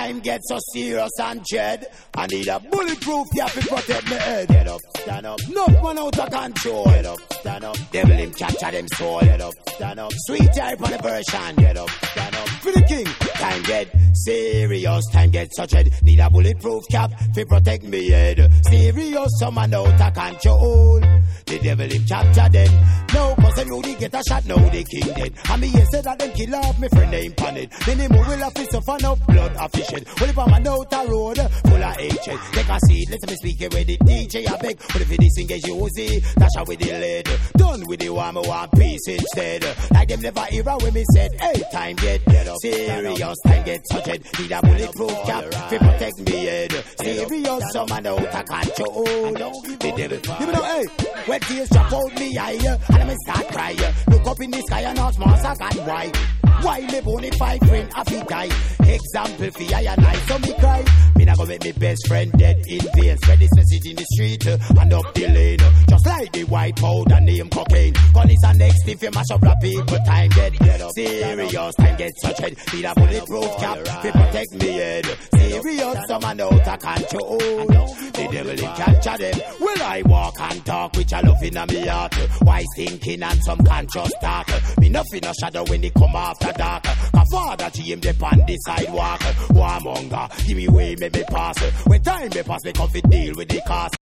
time gets so serious and dread. I need a bulletproof cap to protect me head. Get up, stand up. No man out of control. Get up, stand up. Devil him capture them soul. Get up, stand up. Sweet type on the version. Get up, stand up. For the king, time get serious. Time get so dread. Need a bulletproof cap to protect me head. Serious, some man out of control. The devil him capture them. No, cause them know they get a shot, now they king dead. And me here said that them kill off me friend name pan it. Then they will have to suffer no blood official. Well if I'm a out a road full of hatred. Take a seat, let me speak it with the DJ I beg. But if you disengage you see, dash out with the lead. Done with the one, I want peace instead. Like them never hear when me said, hey, time get serious, time get touched. Need a bulletproof cap to protect me head. Serious, some man out of control. The devil, you know, hey, when tears drop out me eye, and I start cry. Look up in the sky and ask myself and why? Why me bonafide friend have to die? Example for I and I, so me cry. Me not gonna make me best friend dead in vain. Spread this message in the street and up the lane. Just like the white powder name cocaine. Gun is a next if you mash up rap people. Time get up. Serious, time get such head. Need a bulletproof cap to protect me head. Serious, some man out of control. The devil in capture them. Well I walk and talk which I love in a me heart. Wise thinking and some conscious talk. Me nothing a shadow when they come after dark. Cause father to him dip on the sidewalk. Warmonger, give me way, make me pass. When time me pass, me come fi deal with the cost.